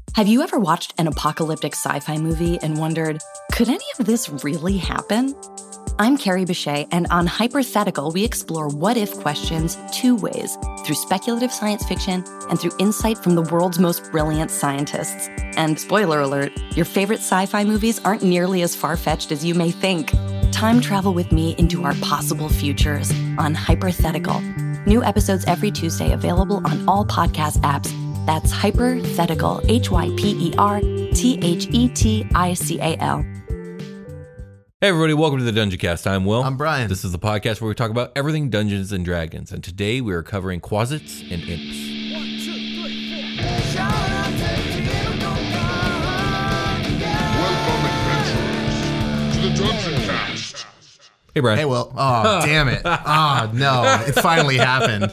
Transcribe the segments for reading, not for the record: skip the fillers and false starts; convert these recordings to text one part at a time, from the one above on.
Have you ever watched an apocalyptic sci-fi movie and wondered, could any of this really happen? I'm Carrie Bechet, and on Hypothetical, we explore what-if questions two ways, through speculative science fiction and through insight from the world's most brilliant scientists. And spoiler alert, your favorite sci-fi movies aren't nearly as far-fetched as you may think. Time travel with me into our possible futures on Hypothetical. New episodes every Tuesday, available on all podcast apps. That's Hypothetical, Hyperthetical. Hey everybody, welcome to the Dungeon Cast. I'm Will. I'm Brian. This is the podcast where we talk about everything Dungeons and Dragons, and today we are covering Quasits and Imps. 1, 2, 3, 4. Shout out to Welcome, adventurers, to the Dungeon Cast. Hey Brian. Hey, Will. Oh, damn it. Oh, no. It finally happened.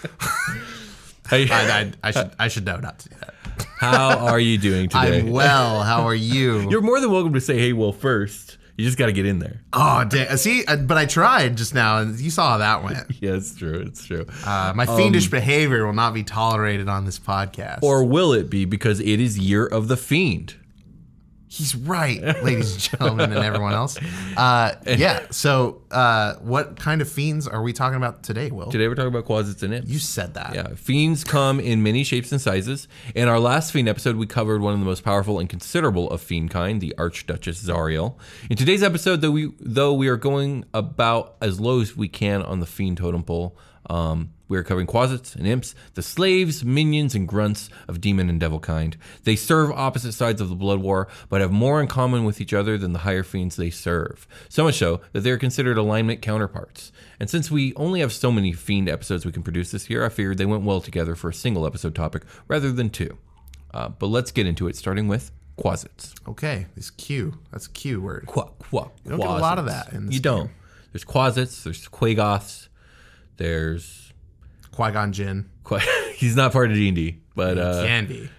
Hey. I should know not to do that. How are you doing today? I'm well. How are you? You're more than welcome to say hey Will first. You just got to get in there. Oh, damn. See, but I tried just now, and you saw how that went. Yeah, it's true. It's true. My fiendish behavior will not be tolerated on this podcast. Or will it be, because it is Year of the Fiend? He's right, ladies and gentlemen, and everyone else. Yeah. So, what kind of fiends are we talking about today, Will? Today we're talking about Quasits and Imps. You said that. Yeah, fiends come in many shapes and sizes. In our last fiend episode, we covered one of the most powerful and considerable of fiend kind, the Archduchess Zariel. In today's episode, though we are going about as low as we can on the fiend totem pole, we are covering Quasits and Imps, the slaves, minions, and grunts of demon and devil kind. They serve opposite sides of the blood war, but have more in common with each other than the higher fiends they serve. So much so that they are considered alignment counterparts. And since we only have so many fiend episodes we can produce this year, I figured they went well together for a single episode topic rather than two. But let's get into it, starting with Quasits. Okay. This Q. That's a Q word. You don't get a lot of that in this You game. don't. There's Quasits, there's Quagoths, there's... Qui-Gon Jinn. He's not part of D&D, but He can be.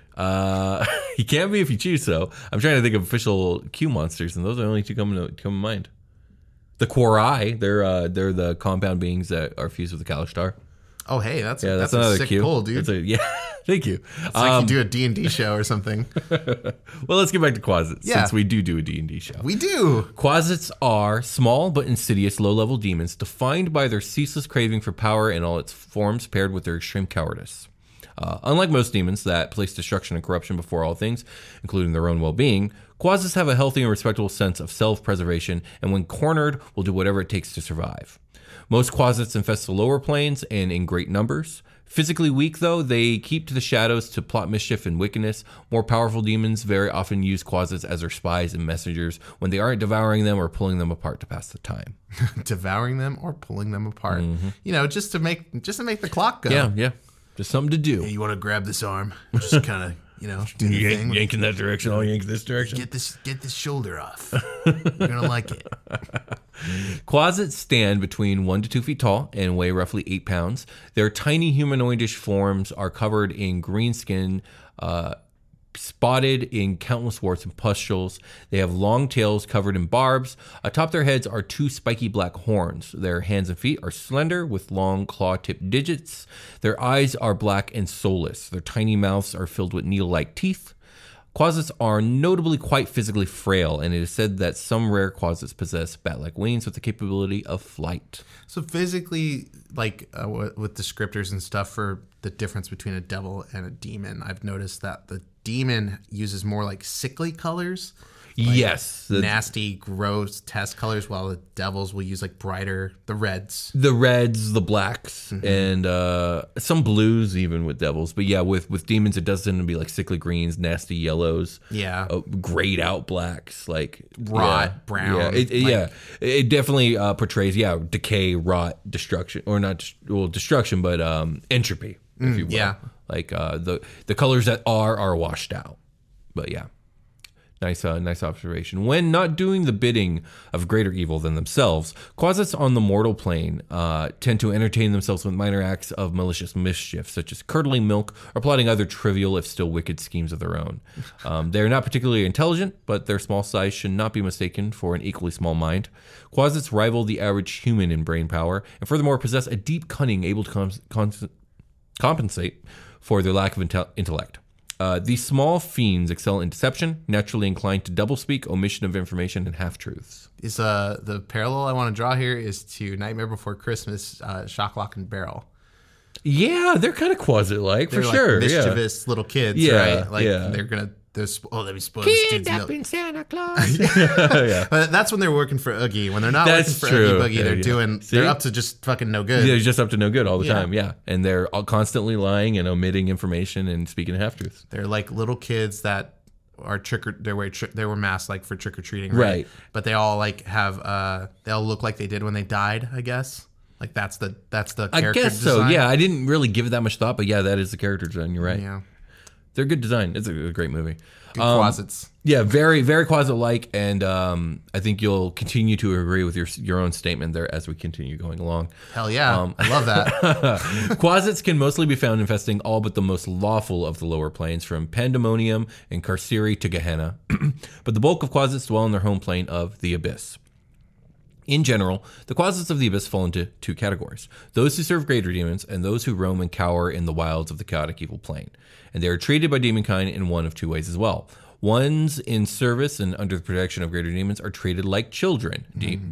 he can be if you choose so. I'm trying to think of official Q monsters, and those are the only two come to mind. The Quorai, they're the compound beings that are fused with the Kalashtar. Oh, hey, that's That's a another sick Q. pull, dude. Thank you. It's like you do a D&D show or something. Well, let's get back to Quasits, since we do a D&D show. We do. Quasits are small but insidious low-level demons defined by their ceaseless craving for power in all its forms, paired with their extreme cowardice. Unlike most demons that place destruction and corruption before all things, including their own well-being, Quasits have a healthy and respectable sense of self-preservation, and when cornered, will do whatever it takes to survive. Most Quasits infest the lower planes and in great numbers. Physically weak, though, they keep to the shadows to plot mischief and wickedness. More powerful demons very often use Quasits as their spies and messengers when they aren't devouring them or pulling them apart to pass the time. Devouring them or pulling them apart. Mm-hmm. You know, just to make the clock go. Yeah. Just something to do. Hey, you want to grab this arm? Just kind of, do the thing. Yank in that direction, I'll yank this direction. Get this shoulder off. You're going to like it. Quasits stand between 1 to 2 feet tall and weigh roughly 8 pounds. Their tiny humanoidish forms are covered in green skin, spotted in countless warts and pustules. They have long tails covered in barbs. Atop their heads are 2 spiky black horns. Their hands and feet are slender with long claw-tipped digits. Their eyes are black and soulless. Their tiny mouths are filled with needle-like teeth. Quasits are notably quite physically frail, and it is said that some rare Quasits possess bat-like wings with the capability of flight. So physically, with descriptors and stuff for the difference between a devil and a demon, I've noticed that the demon uses more like sickly colors. Yes. Nasty, gross test colors, while the devils will use brighter, the reds. The reds, the blacks, and some blues even with devils. But yeah, with demons, it does tend to be like sickly greens, nasty yellows. Yeah. Grayed out blacks, like rot, brown. Yeah, it definitely portrays, decay, rot, destruction, or not, destruction, but entropy, if you will. Yeah. Like the colors that are washed out. But yeah. Nice observation. When not doing the bidding of greater evil than themselves, Quasits on the mortal plane tend to entertain themselves with minor acts of malicious mischief, such as curdling milk or plotting other trivial, if still wicked, schemes of their own. They are not particularly intelligent, but their small size should not be mistaken for an equally small mind. Quasits rival the average human in brain power, and furthermore possess a deep cunning able to compensate for their lack of intellect. These small fiends excel in deception, naturally inclined to doublespeak, omission of information, and half-truths. Is the parallel I want to draw here is to Nightmare Before Christmas, Shock, Lock, and Barrel. Yeah, they're kind of Quasit-like, for They're sure. like mischievous little kids, Yeah, right? Like yeah. they're gonna. Let me spoil this dude's milk. Kidnapping Santa Claus. But that's when they're working for Oogie. When they're not That's working for true. Oogie Boogie, they're Yeah. doing. See? They're up to just fucking no good. They're just up to no good all the Yeah. time, yeah. And they're all constantly lying and omitting information and speaking half-truths. They're like little kids that are they were masked like for trick or treating, Right. But they all like have they all look like they did when they died, I guess. Like that's the I character guess so, design. yeah. I didn't really give it that much thought, but yeah, that is the character design. You're right. Yeah. They're good design. It's a great movie. Good Quasits. Yeah, very, very Quasit-like, and I think you'll continue to agree with your own statement there as we continue going along. Hell yeah. I love that. Quasits can mostly be found infesting all but the most lawful of the lower planes, from Pandemonium and Carceri to Gehenna. But the bulk of Quasits dwell in their home plane of the Abyss. In general, the Quasits of the Abyss fall into two categories: those who serve greater demons and those who roam and cower in the wilds of the chaotic evil plane. And they are treated by demonkind in one of two ways as well. Ones in service and under the protection of greater demons are treated like children,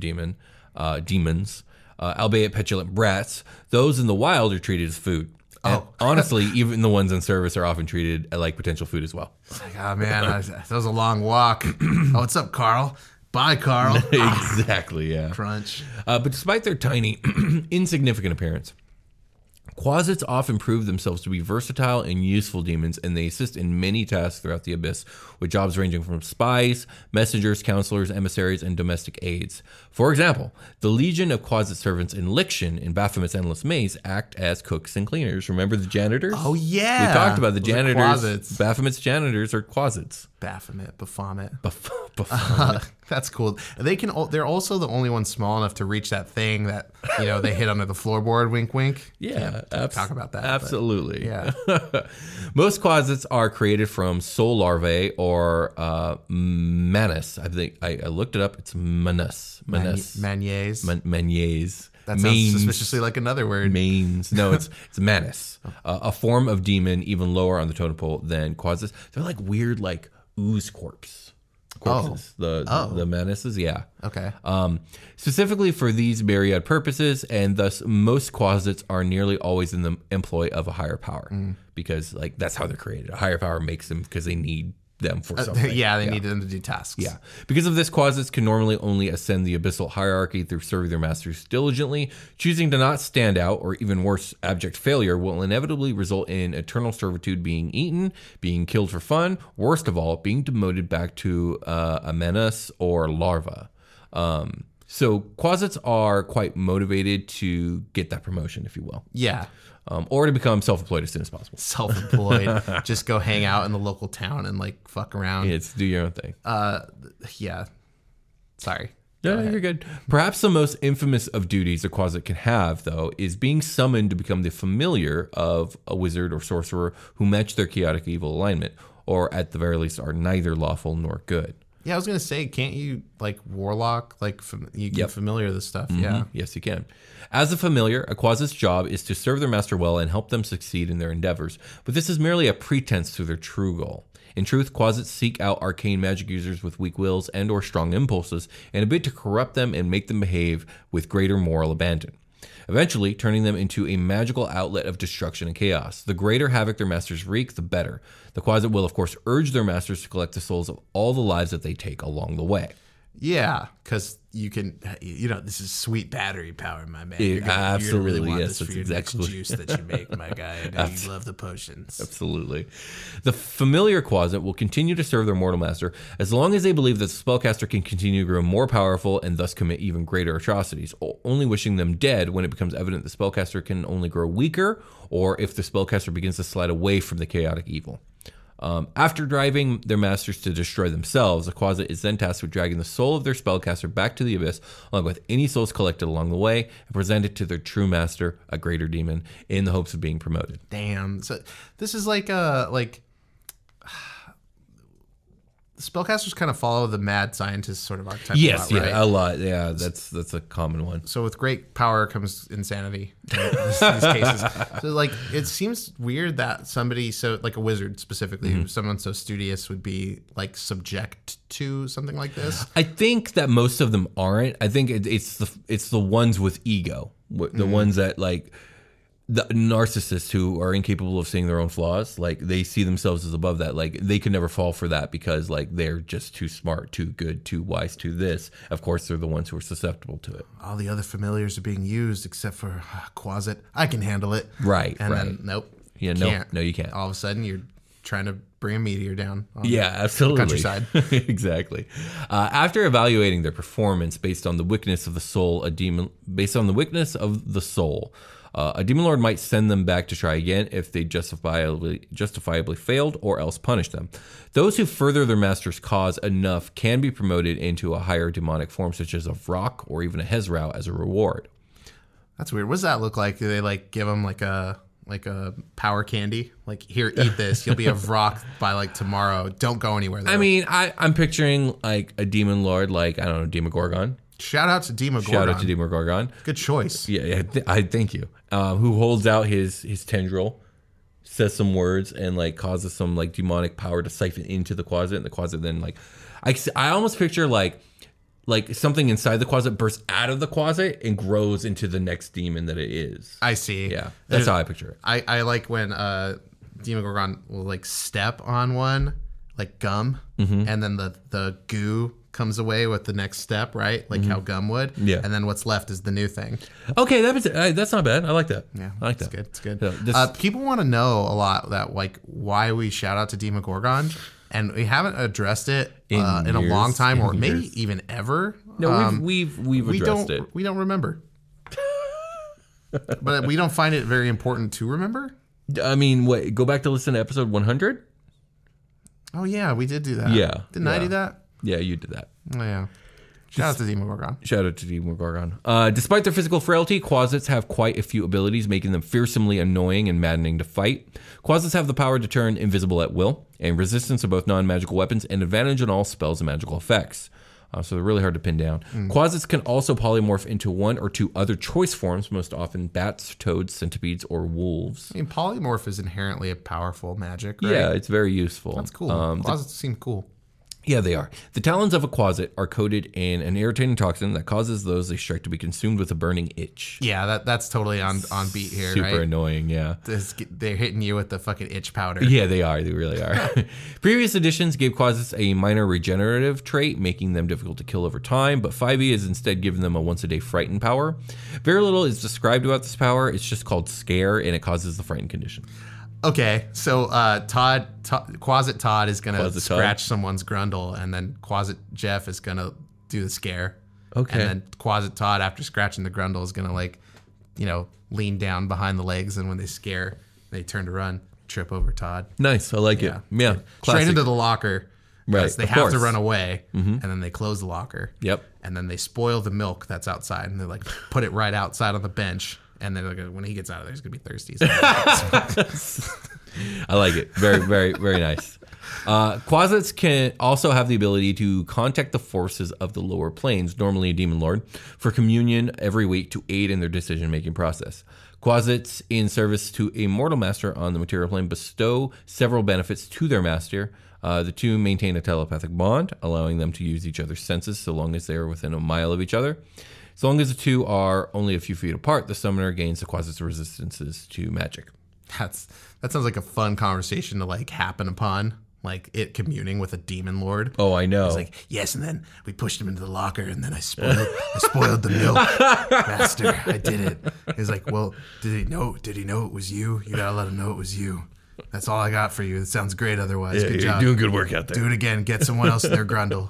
demons, albeit petulant brats. Those in the wild are treated as food. And honestly, even the ones in service are often treated like potential food as well. Like, oh man, that was a long walk. Oh, what's up, Carl? Bye, Carl. Exactly, yeah. Crunch. But despite their tiny, insignificant appearance, Quasits often prove themselves to be versatile and useful demons, and they assist in many tasks throughout the Abyss, with jobs ranging from spies, messengers, counselors, emissaries, and domestic aides. For example, the legion of Quasit servants in Lixion in Baphomet's Endless Maze act as cooks and cleaners. Remember the janitors? Oh, yeah. We talked about the Those are janitors. Quasits. Baphomet's janitors are Quasits. Baphomet. Baphomet. That's cool. They're also the only ones small enough to reach that thing that they hit under the floorboard. Wink, wink. Yeah, talk about that. Absolutely. Yeah. Most Quasits are created from soul larvae or manus. I think I looked it up. It's manus. Maniers. Maniers. That sounds suspiciously like another word. Manes. No, it's manus. A form of demon even lower on the totem pole than Quasits. They're like weird, like ooze corpses. The manuses, yeah. Okay. Specifically for these myriad purposes, and thus most Quasits are nearly always in the employ of a higher power, because like that's how they're created. A higher power makes them because they need them for something. They need them to do tasks. Yeah. Because of this, Quasits can normally only ascend the abyssal hierarchy through serving their masters diligently. Choosing to not stand out, or even worse, abject failure, will inevitably result in eternal servitude, being eaten, being killed for fun, worst of all, being demoted back to a menace or larva. So Quasits are quite motivated to get that promotion, if you will. Yeah. Or to become self-employed as soon as possible. Self-employed. Just go hang out in the local town and like fuck around. It's do your own thing. Yeah. Sorry. No, you're good. Perhaps the most infamous of duties a Quasit can have, though, is being summoned to become the familiar of a wizard or sorcerer who match their chaotic evil alignment, or at the very least are neither lawful nor good. Yeah, I was gonna say, can't you like warlock? Like you can familiar this stuff. Yeah. Yes, you can. As a familiar, a Quasit's job is to serve their master well and help them succeed in their endeavors, but this is merely a pretense to their true goal. In truth, Quasits seek out arcane magic users with weak wills and or strong impulses, and a bit to corrupt them and make them behave with greater moral abandon, eventually turning them into a magical outlet of destruction and chaos. The greater havoc their masters wreak, the better. The Quasit will, of course, urge their masters to collect the souls of all the lives that they take along the way. Yeah, because you can, this is sweet battery power, my man. Absolutely, you're gonna really want yes, this for your that's next exactly- juice that you make, my guy. I know you love the potions. Absolutely. The familiar Quasit will continue to serve their mortal master as long as they believe that the spellcaster can continue to grow more powerful and thus commit even greater atrocities, only wishing them dead when it becomes evident the spellcaster can only grow weaker, or if the spellcaster begins to slide away from the chaotic evil. After driving their masters to destroy themselves, the Quasit is then tasked with dragging the soul of their spellcaster back to the abyss, along with any souls collected along the way, and present it to their true master, a greater demon, in the hopes of being promoted. Damn. So this is spellcasters kind of follow the mad scientist sort of archetype. Yes, a lot, right? a lot. Yeah, that's a common one. So with great power comes insanity in these cases. So like it seems weird that somebody so like a wizard specifically, someone so studious would be like subject to something like this. I think that most of them aren't. I think it's the ones with ego, the ones that like the narcissists who are incapable of seeing their own flaws. Like they see themselves as above that. Like they can never fall for that because like they're just too smart, too good, too wise to this. Of course, they're the ones who are susceptible to it. All the other familiars are being used except for Quasit. I can handle it. Right. And right. then nope. Yeah. No, you can't. All of a sudden, you're trying to bring a meteor down. On Yeah, absolutely. Countryside. Exactly. After evaluating their performance based on the weakness of the soul, a demon lord might send them back to try again if they justifiably failed, or else punish them. Those who further their master's cause enough can be promoted into a higher demonic form, such as a Vrock or even a Hezrau, as a reward. That's weird. What does that look like? Do they like give them like a power candy? Like, here, eat this. You'll be a Vrock by like tomorrow. Don't go anywhere though. I mean, I'm picturing like a demon lord, like, I don't know, Demogorgon. Shout out to Demogorgon. Shout out to Demogorgon. Good choice. Yeah, I thank you. Who holds out his tendril, says some words, and like causes some like demonic power to siphon into the Quasit, and the Quasit then like, I almost picture like something inside the Quasit bursts out of the Quasit and grows into the next demon that it is. I see. Yeah, that's how I picture it. I like when Demogorgon will like step on one, like gum, and then the goo comes away with the next step, right? Like how gum would. Yeah. And then what's left is the new thing. Okay, that's not bad. I like that. Yeah, I like it's that. good. It's good. Yeah, People want to know a lot that like why we shout out to Demogorgon, and we haven't addressed it in a years, long time, or maybe years. even ever. No, we've addressed it. We don't remember. But we don't find it very important to remember. I mean, wait, go back to listen to episode 100? Oh yeah, we did do that. Yeah. Didn't I do that? Yeah, you did that. Oh yeah. Shout out to Demogorgon. Shout out to Demogorgon. Despite their physical frailty, Quasits have quite a few abilities, making them fearsomely annoying and maddening to fight. Quasits have the power to turn invisible at will, and resistance to both non-magical weapons, and advantage on all spells and magical effects. So they're really hard to pin down. Quasits can also polymorph into one or two other choice forms, most often bats, toads, centipedes, or wolves. I mean, polymorph is inherently a powerful magic, right? Yeah, it's very useful. That's cool. Quasits seem cool. Yeah, they are. The talons of a Quasit are coated in an irritating toxin that causes those they strike to be consumed with a burning itch. Yeah, that's totally on beat here, Super right? annoying, yeah. They're hitting you with the fucking itch powder. Yeah, they are. They really are. Previous editions gave Quasits a minor regenerative trait, making them difficult to kill over time, but 5e has instead given them a once-a-day frighten power. Very little is described about this power. It's just called Scare, and it causes the frighten condition. Okay, so Quasit Todd is going to scratch someone's grundle, and then Quasit Jeff is going to do the scare. Okay. And then Quasit Todd, after scratching the grundle, is going to, like, lean down behind the legs, and when they scare, they turn to run, trip over Todd. Nice. I like it. Yeah. Straight Classic. into the locker. Right, They of have to course. run away, and then they close the locker. Yep. And then they spoil the milk that's outside, and they, like, put it right outside on the bench. And then like, when he gets out of there, he's going to be thirsty. So I like it. Very, very, very nice. Quasits can also have the ability to contact the forces of the lower planes, normally a demon lord, for communion every week to aid in their decision-making process. Quasits in service to a mortal master on the material plane bestow several benefits to their master. The two maintain a telepathic bond, allowing them to use each other's senses so long as they are within a mile of each other. As long as the two are only a few feet apart, the summoner gains the Quasit's resistances to magic. that sounds like a fun conversation to like happen upon, like it communing with a demon lord. Oh, I know. It's like, yes, and then we pushed him into the locker, and then I spoiled the milk, master. I did it. He's like, well, did he know it was you? You gotta let him know it was you. That's all I got for you. It sounds great otherwise. Yeah, good you're job. doing good work out there. Do it again. Get someone else in their grundle.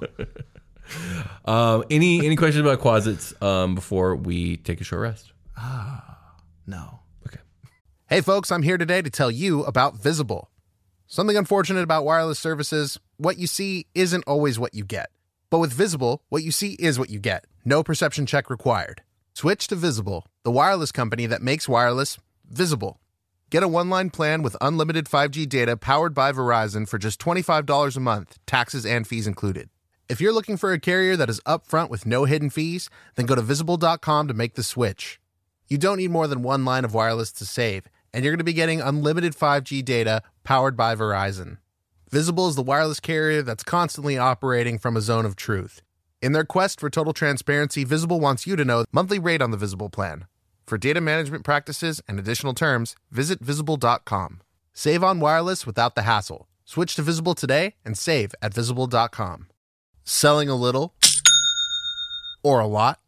Any questions about Quasits before we take a short rest? No. Okay. Hey, folks, I'm here today to tell you about Visible. Something unfortunate about wireless services, what you see isn't always what you get. But with Visible, what you see is what you get. No perception check required. Switch to Visible, the wireless company that makes wireless visible. Get a one-line plan with unlimited 5G data powered by Verizon for just $25 a month, taxes and fees included. If you're looking for a carrier that is upfront with no hidden fees, then go to Visible.com to make the switch. You don't need more than one line of wireless to save, and you're going to be getting unlimited 5G data powered by Verizon. Visible is the wireless carrier that's constantly operating from a zone of truth. In their quest for total transparency, Visible wants you to know the monthly rate on the Visible plan. For data management practices and additional terms, visit Visible.com. Save on wireless without the hassle. Switch to Visible today and save at Visible.com. Selling a little or a lot?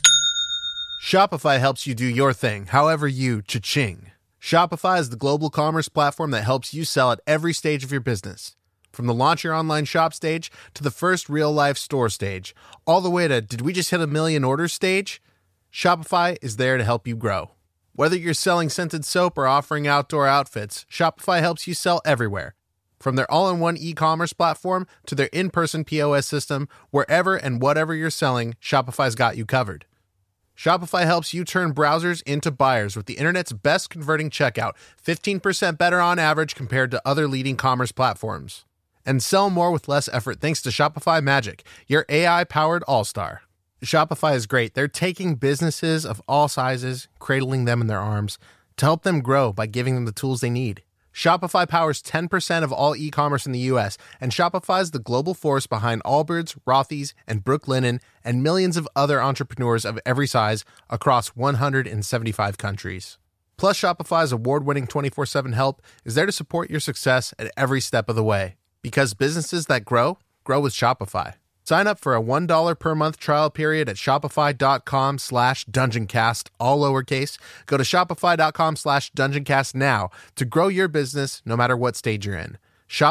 Shopify helps you do your thing, however you cha-ching. Shopify is the global commerce platform that helps you sell at every stage of your business. From the launch your online shop stage to the first real-life store stage, all the way to did we just hit 1 million orders stage? Shopify is there to help you grow. Whether you're selling scented soap or offering outdoor outfits, Shopify helps you sell everywhere. From their all-in-one e-commerce platform to their in-person POS system, wherever and whatever you're selling, Shopify's got you covered. Shopify helps you turn browsers into buyers with the internet's best converting checkout, 15% better on average compared to other leading commerce platforms. And sell more with less effort thanks to Shopify Magic, your AI-powered all-star. Shopify is great. They're taking businesses of all sizes, cradling them in their arms to help them grow by giving them the tools they need. Shopify powers 10% of all e-commerce in the U.S., and Shopify's the global force behind Allbirds, Rothy's, and Brooklinen, and millions of other entrepreneurs of every size across 175 countries. Plus, Shopify's award-winning 24/7 help is there to support your success at every step of the way. Because businesses that grow, grow with Shopify. Sign up for a $1 per month trial period at shopify.com/dungeoncast, all lowercase. Go to shopify.com/dungeoncast now to grow your business no matter what stage you're in.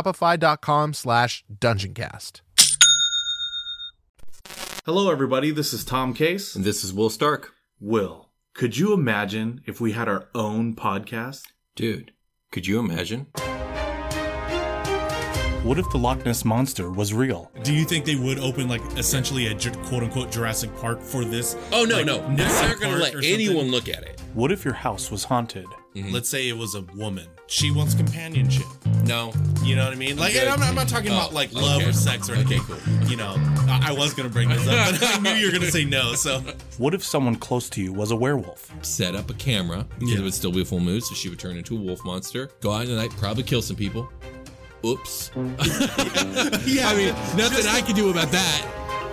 Shopify.com/dungeoncast. Hello, everybody. This is Tom Case. And this is Will Stark. Will, could you imagine if we had our own podcast? Dude, could you imagine? What if the Loch Ness Monster was real? Do you think they would open, like, essentially a quote-unquote Jurassic Park for this? Oh, no, like, no. They're not going to let anyone something? look at it. What if your house was haunted? Mm-hmm. Let's say it was a woman. She wants companionship. No. You know what I mean? Like, and I'm not talking about, like, love or sex or anything. Okay, cool. You know, I was going to bring this up, but I knew you were going to say no, so. What if someone close to you was a werewolf? Set up a camera, because it would still be a full moon, so she would turn into a wolf monster. Go out in the night, probably kill some people. Oops. Yeah, I mean, nothing I can do about that.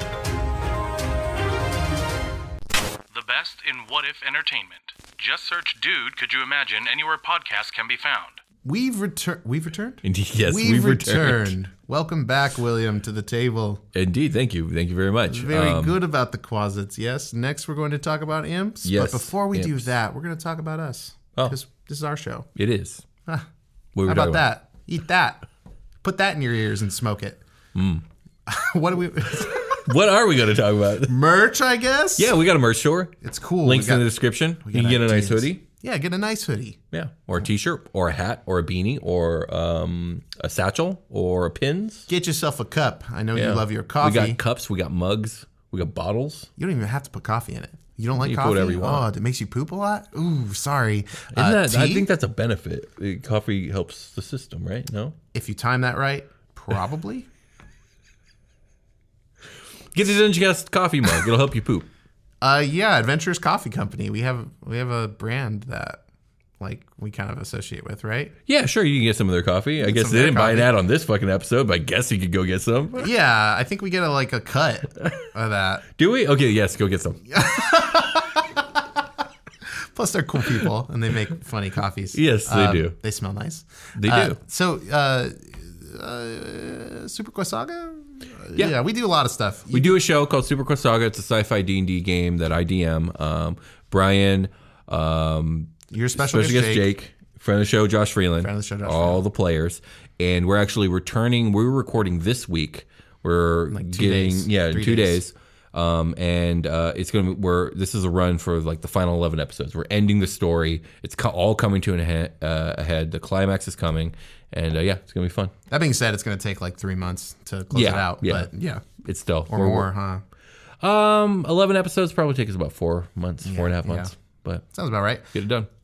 The best in what if entertainment. Just search Dude, Could You Imagine anywhere podcasts can be found. We've returned? Indeed, yes, we've returned. Welcome back, William, to the table. Indeed, thank you. Thank you very much. Very good about the closets, yes. Next, we're going to talk about imps. Yes, but before we do imps. that, we're going to talk about us. Oh. This is our show. It is. How What about that? Eat that. Put that in your ears and smoke it. What do we... What are we going to talk about? Merch, I guess? Yeah, we got a merch store. It's cool. Links in the description. You can get a nice hoodie. Yeah, get a nice hoodie. Yeah, or a t-shirt, or a hat, or a beanie, or a satchel, or pins. Get yourself a cup. I know you love your We coffee. got cups, we got mugs, we got bottles. You don't even have to put coffee in it. You don't like You put coffee? whatever you want. Oh, it makes you poop a lot? Ooh, sorry. Isn't that, I tea? think that's a benefit. Coffee helps the system, right? No? If you time that right, probably. Get the Dungeon Cast coffee mug. It'll help you poop. Yeah, Adventurous Coffee Company. We have a brand that like we kind of associate with, right? Yeah, sure. You can get some of their coffee. I guess some they of their didn't buy an coffee. ad on this fucking episode, but I guess you could go get some. Yeah, I think we get a cut of that. Do we? Okay, yes, go get some. Plus, they're cool people and they make funny coffees. Yes, they do. They smell nice. They do. So, Super Quest Saga. Yeah. We do a lot of stuff. We do a show called Super Quest Saga. It's a sci-fi D&D game that I DM. Brian, Your special guest Jake, friend of the show, Josh Freeland, Friend of the show, Josh all Freeland. the players, and we're actually returning. We're recording this week. We're Like 2 getting days. in 3 2 days. days, and it's gonna. This is a run for like the final 11 episodes. We're ending the story. It's all coming to an ahead. The climax is coming, and it's gonna be fun. That being said, it's going to take like 3 months to close it out. Yeah. But yeah. It's still Or more, huh? 11 episodes probably take us about 4 months, 4.5 months, but Sounds about right. get it done.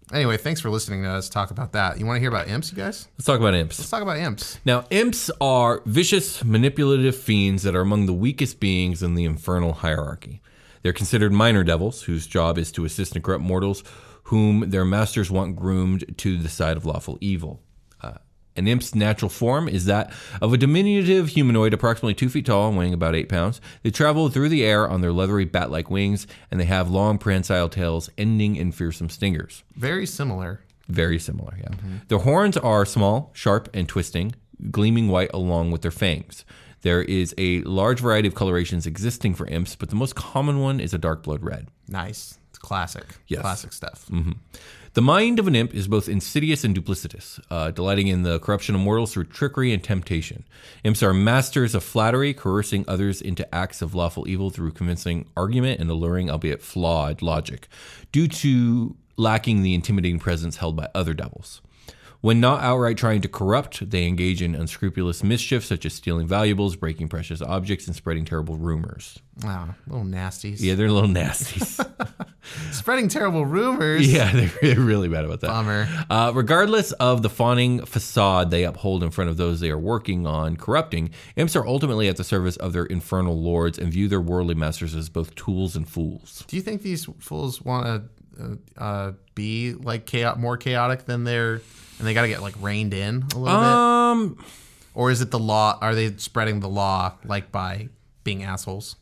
Anyway, thanks for listening to us talk about that. You want to hear about imps, you guys? Let's talk about imps. Let's talk about imps. Now, imps are vicious, manipulative fiends that are among the weakest beings in the infernal hierarchy. They're considered minor devils, whose job is to assist and corrupt mortals whom their masters want groomed to the side of lawful evil. An imp's natural form is that of a diminutive humanoid approximately 2 feet tall and weighing about 8 pounds. They travel through the air on their leathery bat-like wings, and they have long prehensile tails ending in fearsome stingers. Very similar. Very similar, yeah. Their horns are small, sharp, and twisting, gleaming white along with their fangs. There is a large variety of colorations existing for imps, but the most common one is a dark blood red. Nice. It's classic. Yes. Classic stuff. The mind of an imp is both insidious and duplicitous, delighting in the corruption of mortals through trickery and temptation. Imps are masters of flattery, coercing others into acts of lawful evil through convincing argument and alluring, albeit flawed, logic, due to lacking the intimidating presence held by other devils. When not outright trying to corrupt, they engage in unscrupulous mischief such as stealing valuables, breaking precious objects, and spreading terrible rumors. Wow, little nasties. Yeah, they're little nasties. Spreading terrible rumors. Yeah, they're really bad about that. Bummer. Regardless of the fawning facade they uphold in front of those they are working on corrupting, imps are ultimately at the service of their infernal lords and view their worldly masters as both tools and fools. Do you think these fools want to be like more chaotic than they're, and they got to get like reined in a little bit? Or is it the law? Are they spreading the law like by being assholes?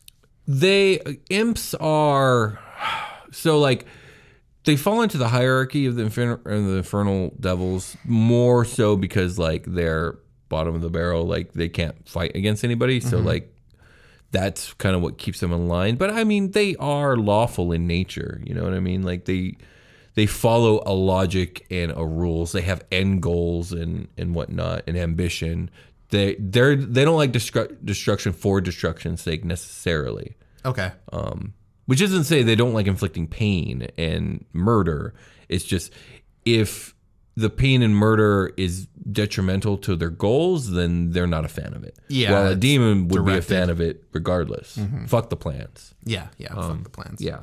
Imps are, so like, they fall into the hierarchy of the infernal devils more so because like they're bottom of the barrel, like they can't fight against anybody. So like that's kind of what keeps them in line. But I mean, they are lawful in nature. You know what I mean? Like they follow a logic and a rules. They have end goals and whatnot and ambition. They don't like destruction for destruction's sake necessarily. Okay. Which isn't to say they don't like inflicting pain and murder. It's just if the pain and murder is detrimental to their goals, then they're not a fan of it. Yeah. While a demon would directed. be a fan of it regardless. Fuck the plans. Yeah. Fuck the plans. Yeah.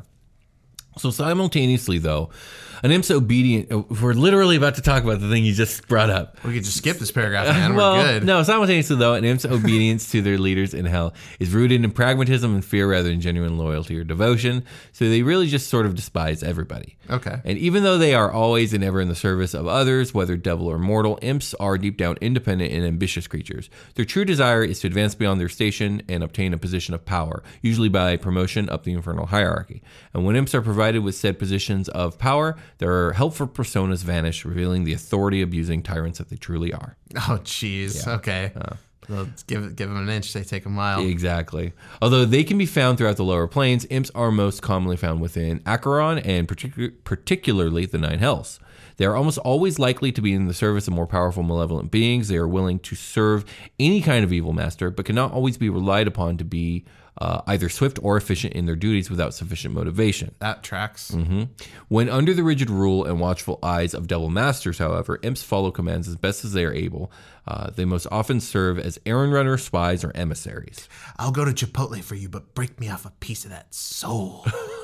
So simultaneously, though, an imp's obedient. We're literally about to talk about the thing you just brought up. We could just skip this paragraph, man. We're good. No, simultaneously, though, an imp's obedience to their leaders in hell is rooted in pragmatism and fear rather than genuine loyalty or devotion. So they really just sort of despise everybody. Okay. And even though they are always and ever in the service of others, whether devil or mortal, imps are deep down independent and ambitious creatures. Their true desire is to advance beyond their station and obtain a position of power, usually by promotion up the infernal hierarchy. And when imps are provided with said positions of power, their helpful personas vanish, revealing the authority-abusing tyrants that they truly are. Oh, jeez. Yeah. Okay. Let's give them an inch, they take a mile. Exactly. Although they can be found throughout the lower planes, imps are most commonly found within Acheron and particularly the Nine Hells. They are almost always likely to be in the service of more powerful, malevolent beings. They are willing to serve any kind of evil master, but cannot always be relied upon to be either swift or efficient in their duties without sufficient motivation. That tracks. When under the rigid rule and watchful eyes of devil masters, however, imps follow commands as best as they are able. They most often serve as errand runners, spies, or emissaries. I'll go to Chipotle for you, but break me off a piece of that soul.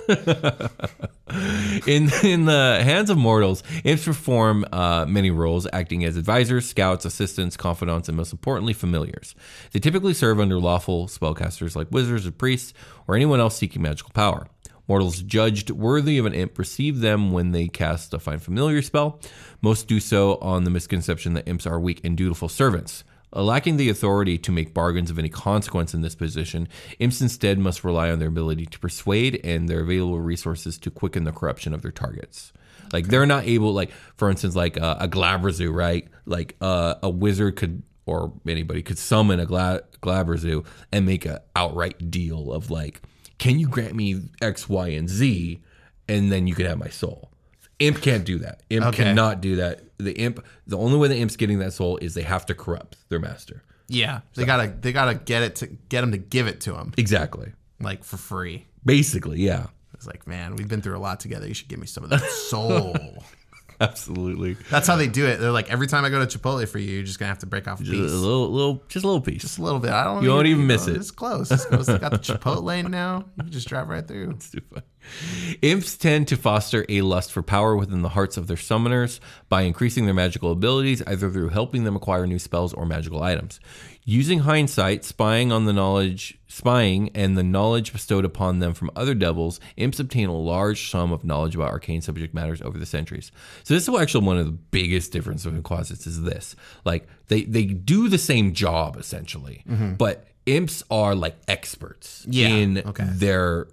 In the hands of mortals, imps perform many roles, acting as advisors, scouts, assistants, confidants, and most importantly, familiars. They typically serve under lawful spellcasters like wizards or priests, or anyone else seeking magical power. Mortals judged worthy of an imp receive them when they cast a fine familiar spell. Most do so on the misconception that imps are weak and dutiful servants. Lacking the authority to make bargains of any consequence in this position, imps instead must rely on their ability to persuade and their available resources to quicken the corruption of their targets. Like they're not able, like for instance, like a Glabrezu, right? Like a wizard could, or anybody could summon a Glabrezu and make an outright deal of like, can you grant me X, Y, and Z, and then you can have my soul. Imp can't do that. Imp cannot do that. The only way the imp's getting that soul is they have to corrupt their master. Yeah, they gotta get him to give it to him. Exactly, like for free. Basically, yeah. It's like, man, we've been through a lot together. You should give me some of that soul. Absolutely. That's how they do it. They're like, every time I go to Chipotle for you, you're just gonna have to break off a piece. Just a little piece. Just a little bit. You won't even miss it. It's close. It's close. They got the Chipotle now. You can just drive right through. It's too funny. Imps tend to foster a lust for power within the hearts of their summoners by increasing their magical abilities, either through helping them acquire new spells or magical items. Using hindsight, spying and the knowledge bestowed upon them from other devils, imps obtain a large sum of knowledge about arcane subject matters over the centuries. So this is actually one of the biggest differences in closets is this. Like they do the same job essentially, but imps are like experts in their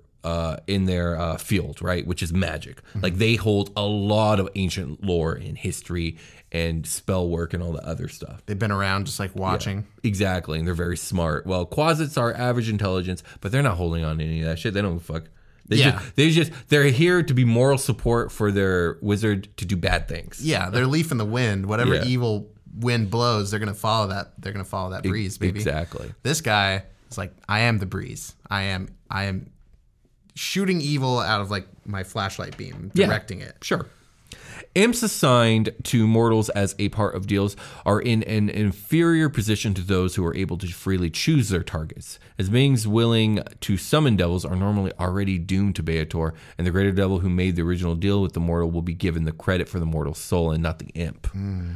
field, right? Which is magic. Like they hold a lot of ancient lore and history and spell work and all the other stuff. They've been around just like watching. Yeah, exactly. And they're very smart. Well, closets are average intelligence, but they're not holding on to any of that shit. They don't give a fuck. They're here to be moral support for their wizard to do bad things. Yeah, they're leaf in the wind. Whatever evil wind blows, they're gonna follow that. They're gonna follow that breeze, baby. Exactly. This guy is like, I am the breeze. I am shooting evil out of like my flashlight beam, directing it. Sure. Imps assigned to mortals as a part of deals are in an inferior position to those who are able to freely choose their targets. As beings willing to summon devils are normally already doomed to Beator, and the greater devil who made the original deal with the mortal will be given the credit for the mortal's soul and not the imp.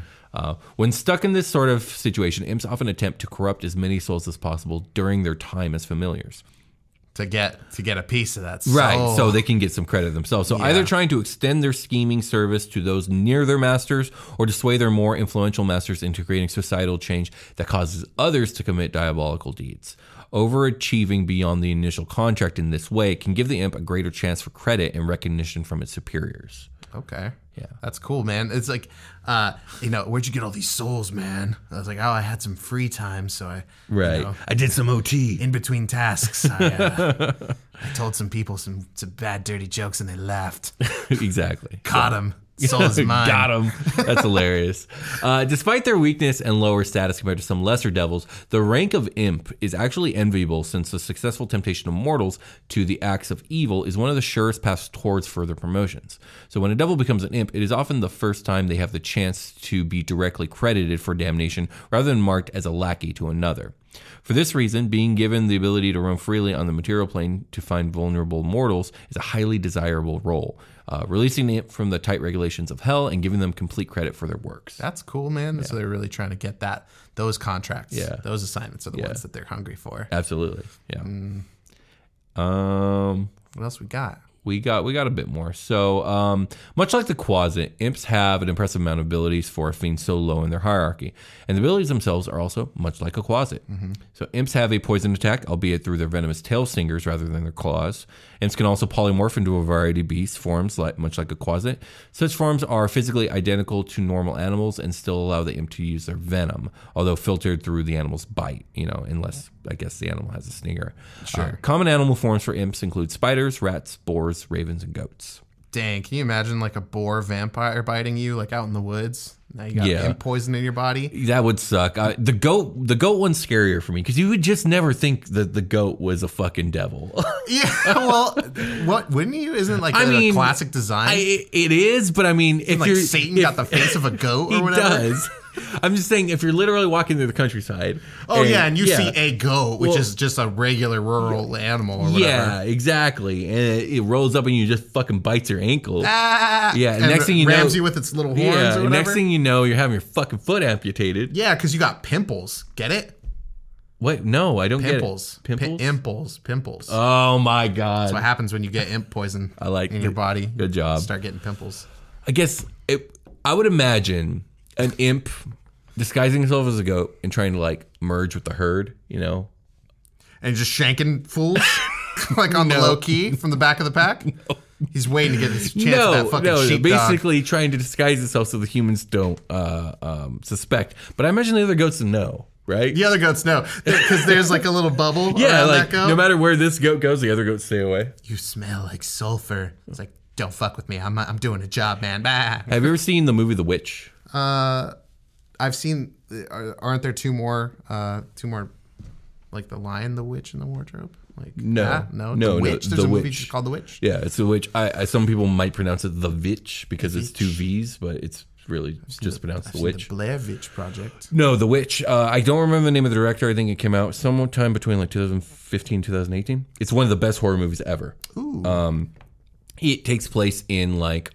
When stuck in this sort of situation, imps often attempt to corrupt as many souls as possible during their time as familiars. To get a piece of that soul. Right, so they can get some credit themselves. So either trying to extend their scheming service to those near their masters or to sway their more influential masters into creating societal change that causes others to commit diabolical deeds. Overachieving beyond the initial contract in this way can give the imp a greater chance for credit and recognition from its superiors. Okay. Yeah. That's cool, man. It's like, where'd you get all these souls, man? I was like, I had some free time, so I did some OT. In between tasks, I told some people some bad, dirty jokes, and they laughed. Exactly. Caught him. Soul is mine. Got him. That's hilarious. Despite their weakness and lower status compared to some lesser devils, the rank of imp is actually enviable since the successful temptation of mortals to the acts of evil is one of the surest paths towards further promotions. So when a devil becomes an imp, it is often the first time they have the chance to be directly credited for damnation rather than marked as a lackey to another. For this reason, being given the ability to roam freely on the material plane to find vulnerable mortals is a highly desirable role, releasing the imp from the tight regulations of hell and giving them complete credit for their works. That's cool, man. Yeah. So they're really trying to get those contracts. Yeah. Those assignments are the ones that they're hungry for. Absolutely. Yeah. What else we got? We got a bit more. So, much like the Quasit, imps have an impressive amount of abilities for a fiend so low in their hierarchy. And the abilities themselves are also much like a Quasit. So, imps have a poison attack, albeit through their venomous tail stingers rather than their claws. Imps can also polymorph into a variety of beast forms, much like a Quasit. Such forms are physically identical to normal animals and still allow the imp to use their venom, although filtered through the animal's bite, unless, I guess, the animal has a stinger. Sure. Common animal forms for imps include spiders, rats, boars, ravens, and goats. Dang, can you imagine like a boar vampire biting you like out in the woods? Now you got imp poison in your body. That would suck. The goat one's scarier for me because you would just never think that the goat was a fucking devil. Yeah, well, what wouldn't you? Isn't like a classic design? It is, but I mean, if like Satan got the face of a goat or whatever. He does. I'm just saying, if you're literally walking through the countryside. And you see a goat, which is just a regular rural animal or whatever. Yeah, exactly. And it rolls up and you just fucking bites your ankle. And next thing you know. Rams you with its little horns or whatever. Next thing you know, you're having your fucking foot amputated. Yeah, because you got pimples. Get it? Wait, no, I don't pimples. get it. Pimples? Pimples. Oh my God. That's what happens when you get imp poison in your body. Good job. Start getting pimples. I guess I would imagine an imp disguising himself as a goat and trying to merge with the herd, And just shanking fools like on the low key from the back of the pack? No. He's waiting to get his chance at that fucking sheepdog. Basically trying to disguise himself so the humans don't suspect. But I imagine the other goats know, right? The other goats know because there's like a little bubble around that goat. No matter where this goat goes, the other goats stay away. You smell like sulfur. It's like, don't fuck with me. I'm doing a job, man. Bah. Have you ever seen the movie The Witch? I've seen. Aren't there two more? Like The Lion, the Witch, and the Wardrobe. No. The Witch. There's a movie just called The Witch. Yeah, it's The Witch. Some people might pronounce it The Vitch because it's two V's, but it's really just pronounced The Witch. The Blair Witch Project. No, The Witch. I don't remember the name of the director. I think it came out sometime between 2015 and 2018. It's one of the best horror movies ever. Ooh. It takes place in like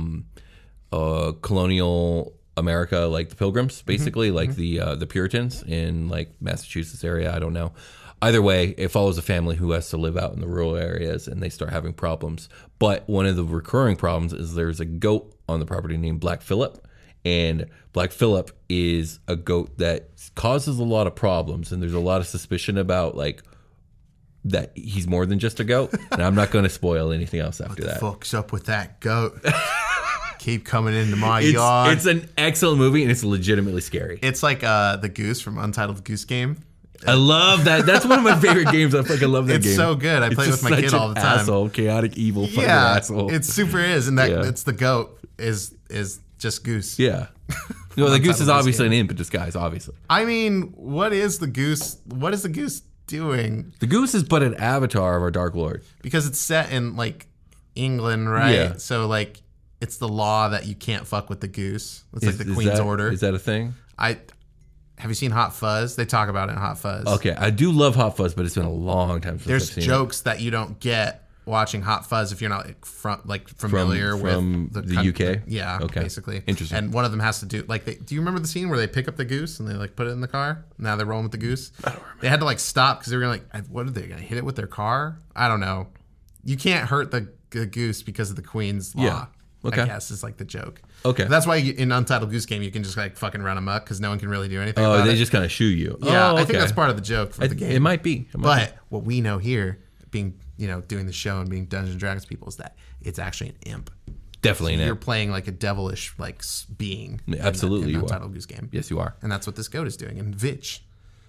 colonial America, like the Pilgrims, basically, like the Puritans in like Massachusetts area. I don't know. Either way, it follows a family who has to live out in the rural areas, and they start having problems. But one of the recurring problems is there's a goat on the property named Black Phillip, and Black Phillip is a goat that causes a lot of problems, and there's a lot of suspicion about like that he's more than just a goat. And I'm not going to spoil anything else after that. What the fuck's up with that goat? Keep coming into my yard. It's an excellent movie, and it's legitimately scary. It's like the goose from Untitled Goose Game. I love that. That's one of my favorite games. I fucking love that game. It's so good. I play it with my kid all the time. Asshole, chaotic, evil, fucking asshole. It super is, and that it's the goat is just Goose. Yeah. No, the goose is obviously an imp in disguise. Obviously. I mean, what is the goose? What is the goose doing? The goose is but an avatar of our Dark Lord because it's set in like England, right? Yeah. So like, it's the law that you can't fuck with the goose. It's like the Queen's order. Is that a thing? Have you seen Hot Fuzz? They talk about it in Hot Fuzz. Okay, I do love Hot Fuzz, but it's been a long time since There's I've seen jokes that you don't get watching Hot Fuzz if you're not familiar with the UK. Yeah, okay. Basically. Interesting. And one of them has to do like, do you remember the scene where they pick up the goose and they like put it in the car? Now they're rolling with the goose. I don't remember. They had to like stop because they were gonna like, what are they gonna hit it with their car? I don't know. You can't hurt the goose because of the Queen's law. Yeah. Okay. I guess is like the joke. Okay. That's why in Untitled Goose Game you can just like fucking run amok because no one can really do anything. Oh, about they it. just kind of shoot you. Yeah, oh, okay. I think that's part of the joke for the game. It might be. But what we know here, being doing the show and being Dungeons and Dragons people, is that it's actually an imp. Definitely an imp. You're playing like a devilish like being. Absolutely, in you Untitled are. Goose Game. Yes, you are. And that's what this goat is doing. And Vitch.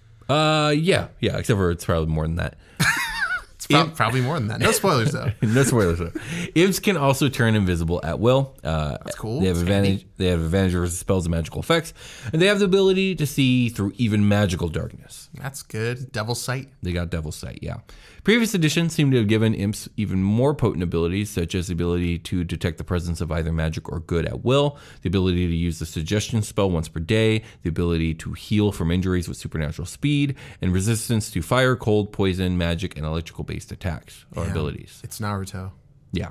Yeah. Except for it's probably more than that. Probably more than that. No spoilers though. No spoilers though. Imps can also turn invisible at will. That's cool. They have advantage. They have advantage over spells and magical effects, and they have the ability to see through even magical darkness. That's good. Devil's Sight. They got Devil's Sight. Yeah. Previous editions seem to have given imps even more potent abilities, such as the ability to detect the presence of either magic or good at will, the ability to use the suggestion spell once per day, the ability to heal from injuries with supernatural speed, and resistance to fire, cold, poison, magic, and electrical-based attacks or abilities. It's Naruto. Yeah.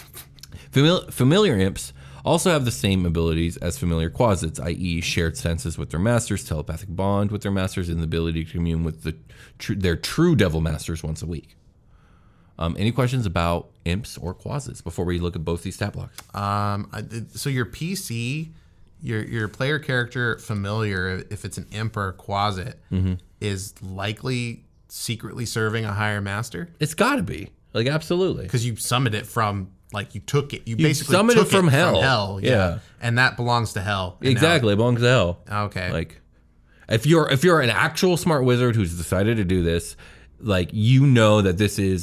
Familiar imps also have the same abilities as familiar quasits, i.e. shared senses with their masters, telepathic bond with their masters, and the ability to commune with their true devil masters once a week. Any questions about imps or quasits before we look at both these stat blocks? So your PC, your player character familiar, if it's an imp or a quasit, is likely secretly serving a higher master? It's got to be. Like, absolutely. Because you summoned it from... Like you took it, you basically summoned took it from hell. Yeah, and that belongs to hell. Exactly, it belongs to hell. Okay, like if you're an actual smart wizard who's decided to do this, like that this is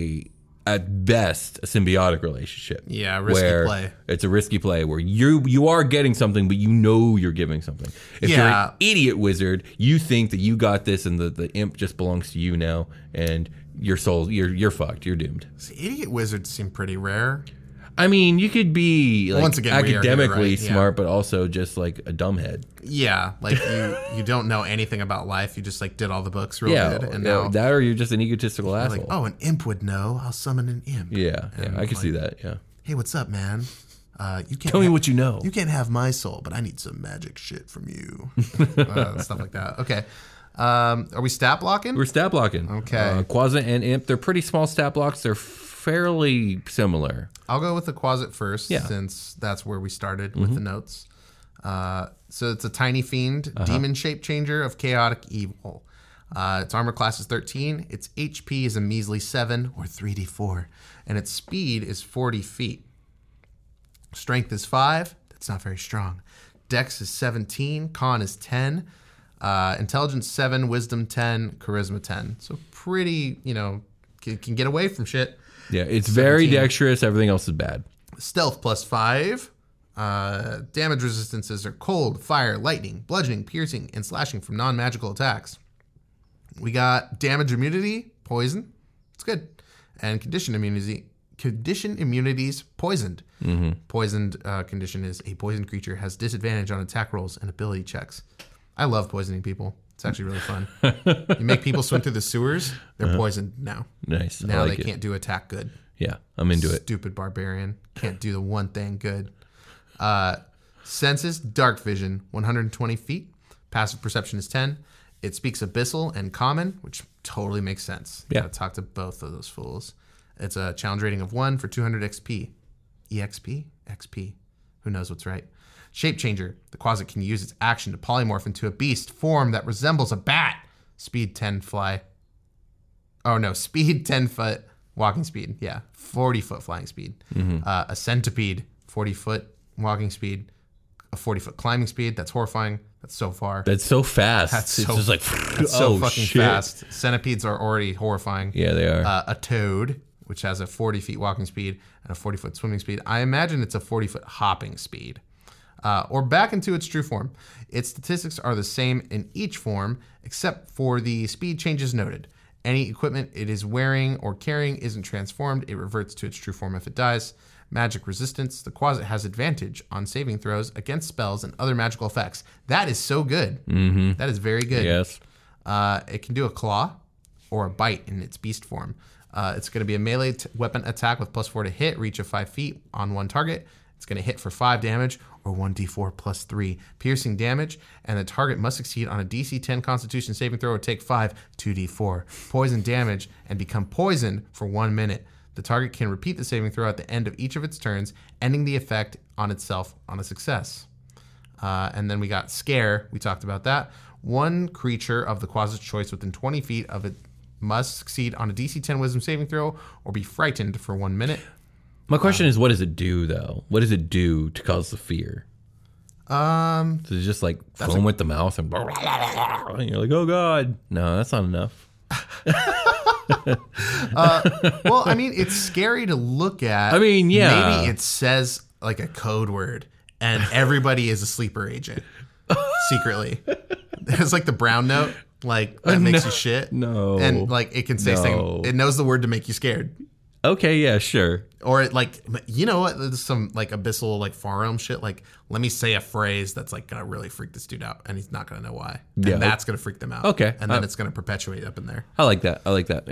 at best a symbiotic relationship. Yeah, risky play. It's a risky play where you are getting something, but you're giving something. If you're an idiot wizard, you think that you got this, and the imp just belongs to you now, and your soul, you're fucked. You're doomed. See, idiot wizards seem pretty rare. I mean, you could be like once again, academically smart, but also just like a dumbhead. Yeah, like you don't know anything about life. You just like did all the books real good, and now that, or you're just an egotistical asshole. Like, oh, an imp would know. I'll summon an imp. Yeah, I can see that. Yeah. Hey, what's up, man? You can't tell me what you know. You can't have my soul, but I need some magic shit from you. Stuff like that. Okay. Are we stat blocking? We're stat blocking. Okay. Quasit and imp, they're pretty small stat blocks. They're fairly similar. I'll go with the quasit first, yeah, since that's where we started with the notes. So it's a tiny fiend, demon shape changer of chaotic evil. Its armor class is 13. Its HP is a measly 7 or 3d4, and its speed is 40 feet. Strength is 5. That's not very strong. Dex is 17. Con is 10. Intelligence 7, wisdom 10, charisma 10. So pretty, can get away from shit. Yeah, it's 17. Very dexterous. Everything else is bad. Stealth plus 5. Damage resistances are cold, fire, lightning, bludgeoning, piercing, and slashing from non-magical attacks. We got damage immunity, poison. It's good. And condition immunity. Condition immunities, poisoned. Poisoned condition is a poisoned creature has disadvantage on attack rolls and ability checks. I love poisoning people. It's actually really fun. You make people swim through the sewers, they're poisoned now. Nice. Now they can't do attack good. Yeah, I'm into it. Stupid barbarian. Can't do the one thing good. Senses, dark vision, 120 feet. Passive perception is 10. It speaks Abyssal and Common, which totally makes sense. Yeah. Gotta talk to both of those fools. It's a challenge rating of 1 for 200 XP. EXP? XP. Who knows what's right? Shape Changer. The Quasit can use its action to polymorph into a beast form that resembles a bat. Speed 10 fly. Oh no, speed 10 foot. Walking speed. Yeah. 40 foot flying speed. A centipede. 40 foot walking speed. A 40 foot climbing speed. That's horrifying. That's so far. That's so fast. That's it's so, just like, that's so fucking shit. fast. Centipedes are already horrifying. Yeah, they are. A toad, which has a 40 feet walking speed and a 40 foot swimming speed. I imagine it's a 40 foot hopping speed. Or back into its true form. Its statistics are the same in each form, except for the speed changes noted. Any equipment it is wearing or carrying isn't transformed. It reverts to its true form if it dies. Magic resistance. The Quasit has advantage on saving throws against spells and other magical effects. That is so good. Mm-hmm. That is very good. Yes. It can do a claw or a bite in its beast form. It's going to be a melee weapon attack with +4 to hit, reach of 5 feet on one target. It's going to hit for 5 damage or 1d4 plus 3 piercing damage, and the target must succeed on a DC 10 Constitution saving throw or take 5 2d4 poison damage and become poisoned for 1 minute. The target can repeat the saving throw at the end of each of its turns, ending the effect on itself on a success. And then we got Scare. We talked about that. One creature of the Quasit's choice within 20 feet of it must succeed on a DC 10 Wisdom saving throw or be frightened for 1 minute. My question is, what does it do, though? What does it do to cause the fear? Does it just like foam with the mouth and you're like, oh God. No, that's not enough. Well, I mean, it's scary to look at. I mean, yeah. Maybe it says like a code word and everybody is a sleeper agent secretly. It's like the brown note, like that makes you shit. No. And like it can say something. It knows the word to make you scared. Okay, yeah, sure. Or it like, you know what? There's some like abyssal like forum shit. Like, let me say a phrase that's like gonna really freak this dude out, and he's not gonna know why. And Yeah. that's gonna freak them out. Okay. And then it's gonna perpetuate up in there. I like that.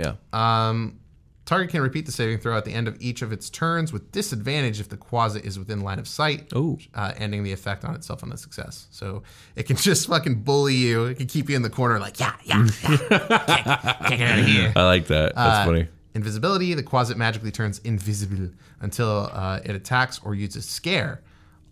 Yeah. Target can repeat the saving throw at the end of each of its turns with disadvantage if the Quasit is within line of sight. Oh. Ending the effect on itself on a success. So it can just fucking bully you. It can keep you in the corner like, yeah. Can't get out of here. I like that. That's funny. Invisibility. The Quasit magically turns invisible until it attacks or uses Scare,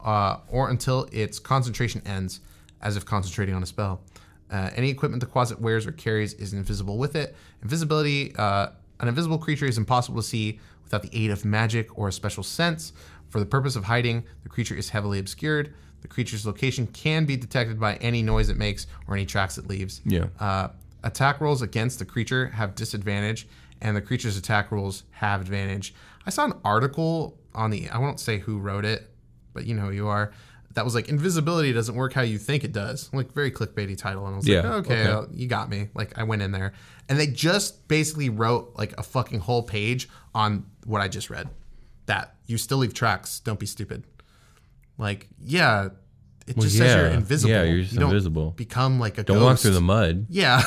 or until its concentration ends, as if concentrating on a spell. Any equipment the Quasit wears or carries is invisible with it. Invisibility. An invisible creature is impossible to see without the aid of magic or a special sense. For the purpose of hiding, the creature is heavily obscured. The creature's location can be detected by any noise it makes or any tracks it leaves. Yeah. Attack rolls against the creature have disadvantage, and the creature's attack rolls have advantage. I saw an article on I won't say who wrote it, but you know who you are, that was like, invisibility doesn't work how you think it does. Like, very clickbaity title. And I was like, okay, you got me. Like, I went in there. And they just basically wrote like a fucking whole page on what I just read. That you still leave tracks. Don't be stupid. Like, yeah, it just says you're invisible. Yeah, you're just invisible. Become like a Don't ghost. walk through the mud. Yeah.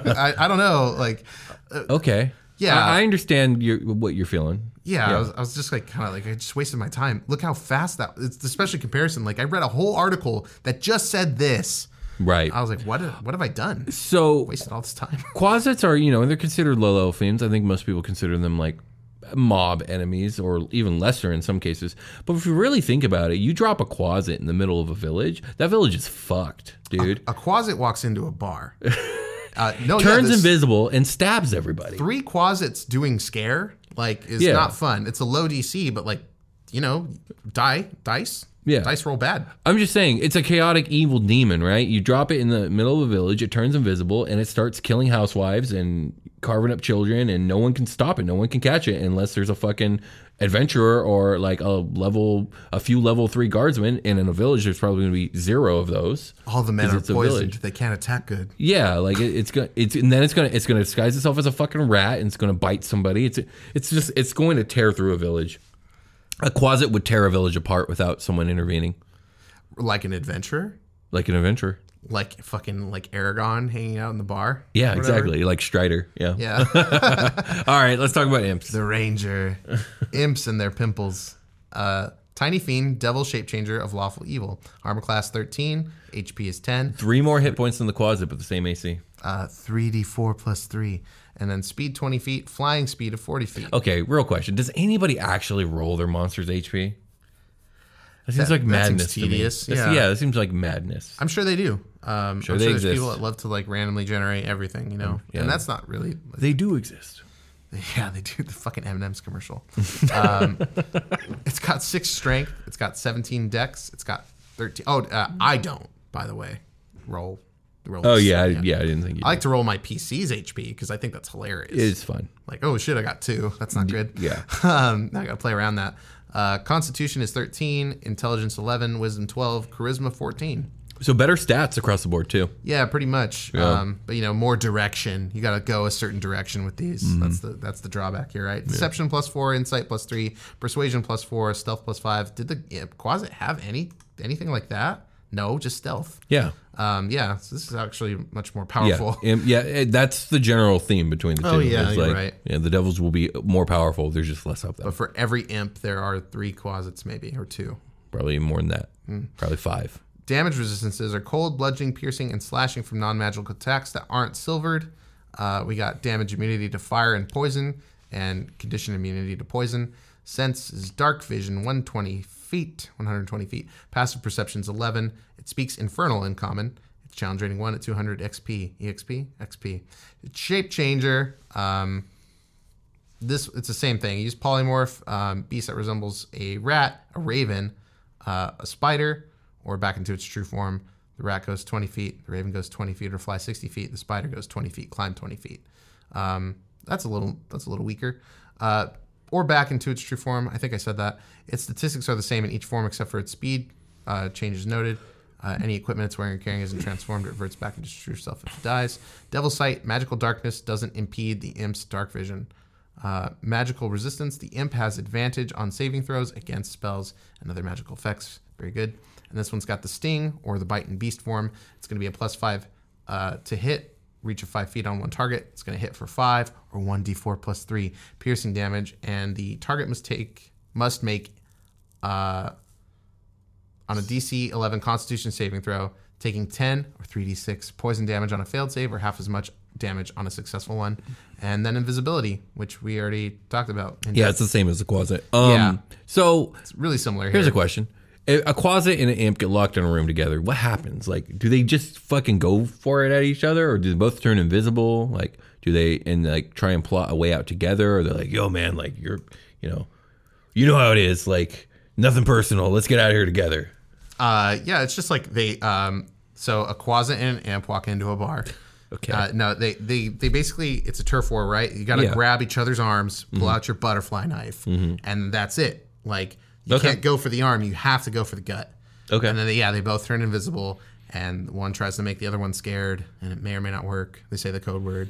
I don't know. Like, okay. Yeah. I understand what you're feeling. Yeah. I was just like, kind of like, I just wasted my time. Look how fast it's especially comparison. Like, I read a whole article that just said this. Right. I was like, what have I done? So wasted all this time. Quasits are, they're considered low level fiends. I think most people consider them like mob enemies, or even lesser in some cases. But if you really think about it, you drop a Quasit in the middle of a village, that village is fucked, dude. A Quasit walks into a bar. Turns invisible and stabs everybody. 3 Quasits doing Scare, like, is not fun. It's a low DC, but like, dice. Yeah. Dice roll bad. I'm just saying, it's a chaotic evil demon, right? You drop it in the middle of a village, it turns invisible, and it starts killing housewives and carving up children, and no one can stop it. No one can catch it unless there's a fucking adventurer or like a few level 3 guardsmen. And in a village, there's probably going to be 0 of those. All the men are poisoned. They can't attack good. Yeah, like it's gonna disguise itself as a fucking rat, and it's gonna bite somebody. It's going to tear through a village. A Quasit would tear a village apart without someone intervening. Like an adventurer? Like an adventurer. like fucking like Aragorn hanging out in the bar. Yeah, or whatever. exactly. Like Strider. Yeah. Yeah. All right, let's talk about imps. The Ranger. Imps and their pimples. Tiny Fiend, Devil Shape Changer of Lawful Evil. Armor class 13. HP is 10. 3 more hit points than the Quasit, but the same AC. 3d4 plus 3. And then speed 20 feet, flying speed of 40 feet. Okay, real question. Does anybody actually roll their monster's HP? That seems like that madness seems tedious. to me. Yeah. That seems like madness. I'm sure they do. I'm sure they there's exist. people that love to like randomly generate everything, you know? Yeah. And that's not really... They do exist. Yeah, they do. The fucking M&M's commercial. It's got 6 strength. It's got 17 dex. It's got 13. I don't, by the way, roll. Oh, yeah. I didn't think you I like to roll my PC's HP because I think that's hilarious. It's fun. Like, oh shit, I got 2. That's not good. Yeah. I got to play around that. Constitution is 13, Intelligence 11, Wisdom 12, Charisma 14. So better stats across the board, too. Yeah, pretty much. Yeah. But you know, more direction. You got to go a certain direction with these. Mm-hmm. That's the drawback here, right? Deception plus 4, Insight plus 3, Persuasion plus 4, Stealth plus 5. Did the Quasit have anything like that? No, just stealth. Yeah. So this is actually much more powerful. Yeah, that's the general theme between the two. Oh, yeah, It's you're like, right. Yeah, the devils will be more powerful. There's just less of them. But for every imp, there are 3 Quasits, maybe, or 2. Probably more than that. Mm. Probably 5. Damage resistances are cold, bludgeoning, piercing, and slashing from non-magical attacks that aren't silvered. We got damage immunity to fire and poison, and condition immunity to poison. Sense is dark vision, 120 feet. Passive perception is 11. It speaks infernal in common. It's challenge rating 1 at 200 XP. XP. It's shape changer. It's the same thing. You use polymorph, beast that resembles a rat, a raven, a spider, or back into its true form. The rat goes 20 feet, the raven goes 20 feet, or flies 60 feet. The spider goes 20 feet, climb 20 feet. That's a little weaker. Or back into its true form. I think I said that. Its statistics are the same in each form except for its speed. Changes noted. Any equipment it's wearing or carrying isn't transformed. It reverts back into its true self if it dies. Devil Sight, magical darkness doesn't impede the imp's dark vision. Magical resistance. The imp has advantage on saving throws against spells and other magical effects. Very good. And this one's got the sting or the bite and beast form. It's going to be a +5 to hit, reach of 5 feet on one target. It's going to hit for 5 or 1d4 plus 3 piercing damage, and the target must make on a DC 11 Constitution saving throw, taking 10 or 3d6 poison damage on a failed save, or half as much damage on a successful one. And then invisibility, which we already talked about. Yeah, it's the same as the Quasit. So it's really similar. Here's a question. A Quasit and an imp get locked in a room together. What happens? Like, do they just fucking go for it at each other, or do they both turn invisible? Like, do they try and plot a way out together, or they're like, yo, man, like you know how it is. Like, nothing personal. Let's get out of here together. It's just like they. So a Quasit and an imp walk into a bar. Okay. No, they basically, it's a turf war, right? You got to grab each other's arms, pull out your butterfly knife, and that's it. Like. You can't go for the arm. You have to go for the gut. Okay. And then, they both turn invisible, and one tries to make the other one scared, and it may or may not work. They say the code word.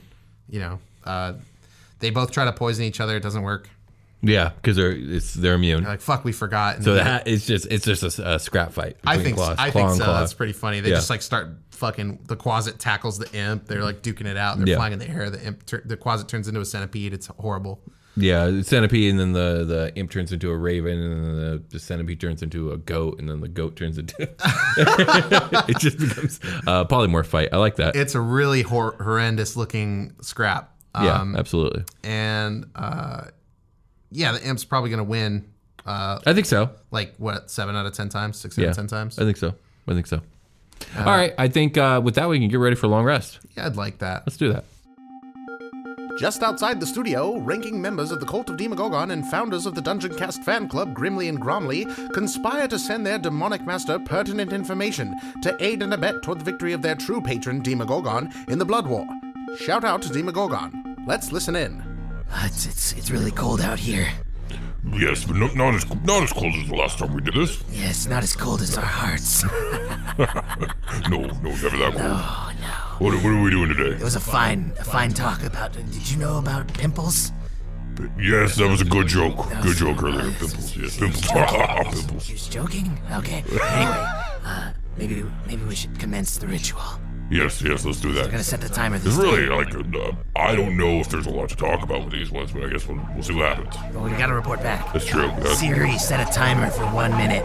They both try to poison each other. It doesn't work. Yeah, because they're immune. They're like, fuck, we forgot. And so it's just a scrap fight. I think so. Claw. That's pretty funny. They just start fucking. The Quasit tackles the imp. They're like duking it out. They're flying in the air. The Quasit turns into a centipede. It's horrible. Yeah, the centipede, and then the imp turns into a raven, and then the centipede turns into a goat, and then the goat turns into... It just becomes a polymorph fight. I like that. It's a really horrendous looking scrap. Yeah, absolutely. And, the imp's probably going to win. I think so. 7 out of 10 times? 6 out of 10 times? I think so. All right, I think with that, we can get ready for a long rest. Yeah, I'd like that. Let's do that. Just outside the studio, ranking members of the Cult of Demogorgon and founders of the Dungeon Cast fan club, Grimly and Gromly, conspire to send their demonic master pertinent information to aid and abet toward the victory of their true patron, Demogorgon, in the Blood War. Shout out to Demogorgon. Let's listen in. It's really cold out here. Yes, but not as cold as the last time we did this. Yes, not as cold as our hearts. No, never that cold. No. What are we doing today? It was a fine talk about. Did you know about pimples? Yes, that was a good joke. Good joke earlier. Pimples. Yes, pimples. Pimples. He was joking. Okay. Anyway, maybe we should commence the ritual. Yes, let's do that. We're gonna set the timer It's this really time. I don't know if there's a lot to talk about with these ones, but I guess we'll see what happens. Well, we gotta report back. That's true. Siri, set a timer for 1 minute.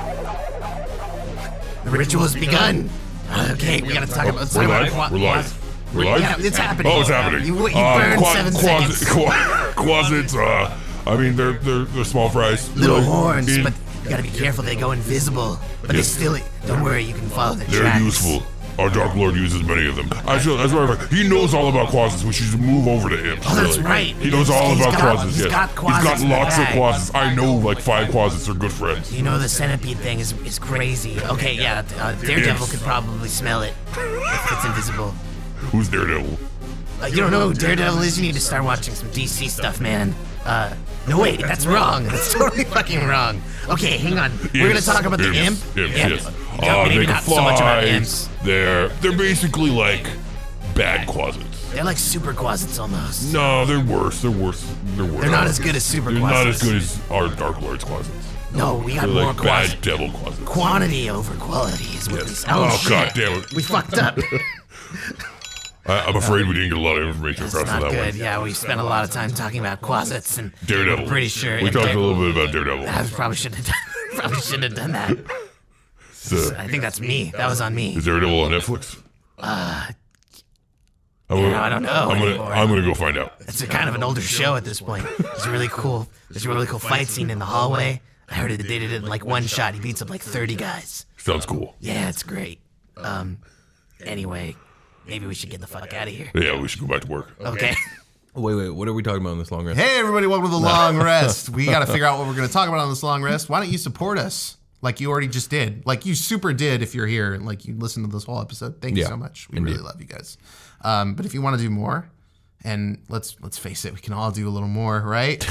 The ritual has begun. Okay, we gotta talk about. We're live. We're live. Yeah, it's happening. Oh, it's happening. You burned 7 seconds. Closets. I mean, they're small fries. Little horns, but you gotta be careful. They go invisible, but they still. Don't worry, you can follow the They're tracks. useful. Our Dark Lord uses many of them. Actually, as a matter of fact, he knows all about closets. We should move over to him. Oh, that's right. He knows all about closets. He's Yes. got closets He's got in the lots of bag. closets. I know like 5 closets are good friends. You know the centipede thing is crazy. Okay, yeah, Daredevil could probably smell it if it's invisible. Who's Daredevil? You don't know who Daredevil is? You need to start watching some DC stuff, man. No, wait, that's wrong. That's totally fucking wrong. Okay, hang on. We're gonna talk about the imp. Yes. Maybe They can not so much about fly. imps. They're basically like bad closets. They're like super closets almost. No, they're worse. They're worse. They're not as good as super They're not as closets. good as our Dark Lord's closets. No, we got They're more like closets. bad devil closets. Quantity over quality is what we say. Oh, shit. God damn it. We fucked up. I'm afraid we didn't get a lot of information across Not on that good. one. Yeah, we spent a lot of time talking about closets and Daredevil. I'm pretty sure. We talked a little bit about Daredevil. I probably shouldn't have done. Probably shouldn't have done that. So, I think that's me. That was on me. is Daredevil on Netflix? I don't know anymore. I'm gonna go find out. It's a kind of an older show at this point. There's a really cool fight scene in the hallway. I heard they did it in like one shot. He beats up like 30 guys. Sounds cool. Yeah, it's great. Anyway, maybe we should get the fuck out of here. Yeah, we should go back to work. Okay. Wait, what are we talking about in this long rest? Hey, everybody, welcome to the long rest. We got to figure out what we're going to talk about on this long rest. Why don't you support us like you already just did? Like you super did if you're here and like you listened to this whole episode. Thank you so much. We really love you guys. But if you want to do more, and let's face it, we can all do a little more, right?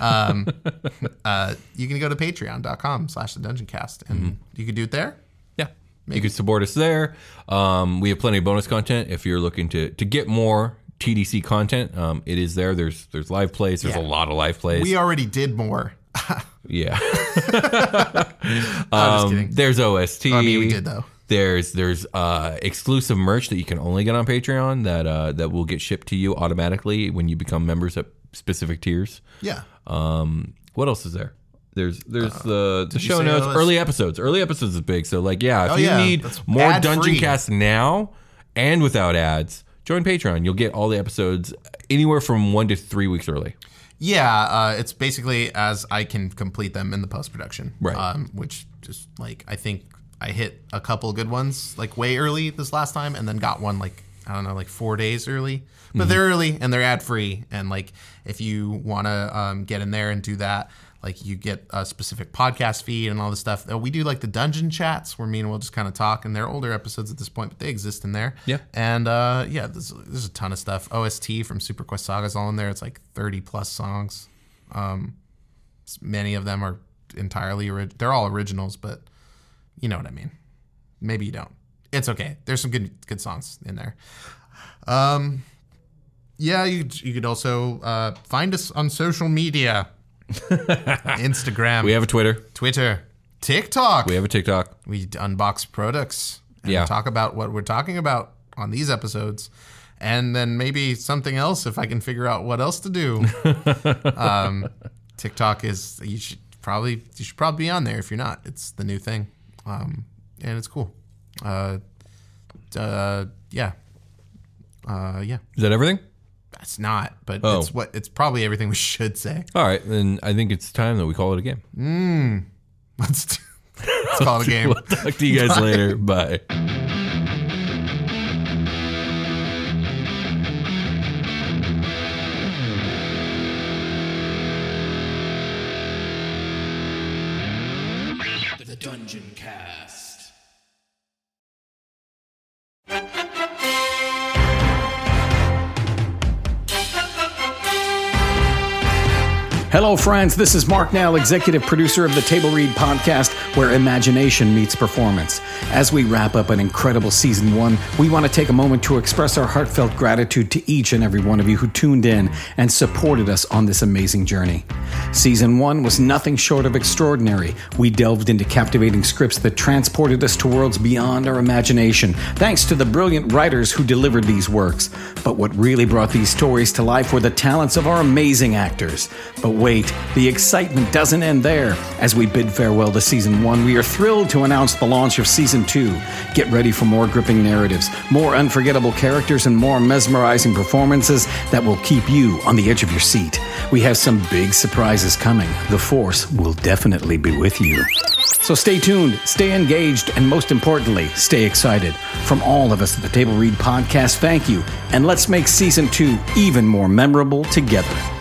You can go to patreon.com/thedungeoncast and you can do it there. Yeah. Maybe. You can support us there. We have plenty of bonus content if you're looking to get more TDC content. It is there. There's live plays. There's a lot of live plays. We already did more. Yeah. I'm just kidding. There's OST. I mean, we did though. There's exclusive merch that you can only get on Patreon that will get shipped to you automatically when you become members at specific tiers. Yeah. What else is there? There's the show say notes, OST? early episodes. Early episodes is big. So like, if you need That's more ad-free. Dungeon Cast now and without ads, join Patreon. You'll get all the episodes anywhere from 1 to 3 weeks early. Yeah, it's basically as I can complete them in the post-production. Right. Which just like, I think I hit a couple good ones like way early this last time and then got one like, I don't know, like 4 days early. But they're early and they're ad-free. And like, if you want to get in there and do that, like you get a specific podcast feed and all this stuff. We do like the dungeon chats where me and Will just kind of talk, and they're older episodes at this point, but they exist in there. Yeah. And there's a ton of stuff. OST from Super Quest Saga's all in there. It's like 30 plus songs. Many of them are entirely they're all originals, but you know what I mean. Maybe you don't. It's okay. There's some good songs in there. Yeah, you could also find us on social media. Instagram. We have a Twitter, TikTok. We have a TikTok. We unbox products and talk about what we're talking about on these episodes. And then maybe something else if I can figure out what else to do. TikTok is you should probably be on there if you're not. It's the new thing. And it's cool. Yeah. Yeah. Is that everything? It's not, but Oh. it's probably everything we should say. All right, then I think it's time that we call it a game. Let's call it a game. We'll talk to you guys later. Bye. The Dungeon Cast. Hello, friends. This is Mark Nell, executive producer of the Table Read podcast, where imagination meets performance. As we wrap up an incredible season 1, we want to take a moment to express our heartfelt gratitude to each and every one of you who tuned in and supported us on this amazing journey. Season 1 was nothing short of extraordinary. We delved into captivating scripts that transported us to worlds beyond our imagination, thanks to the brilliant writers who delivered these works. But what really brought these stories to life were the talents of our amazing actors. But wait, the excitement doesn't end there. As we bid farewell to Season 1, we are thrilled to announce the launch of Season 2. Get ready for more gripping narratives, more unforgettable characters, and more mesmerizing performances that will keep you on the edge of your seat. We have some big surprises coming. The Force will definitely be with you. So stay tuned, stay engaged, and most importantly, stay excited. From all of us at the Table Read podcast, thank you, and let's make Season 2 even more memorable together.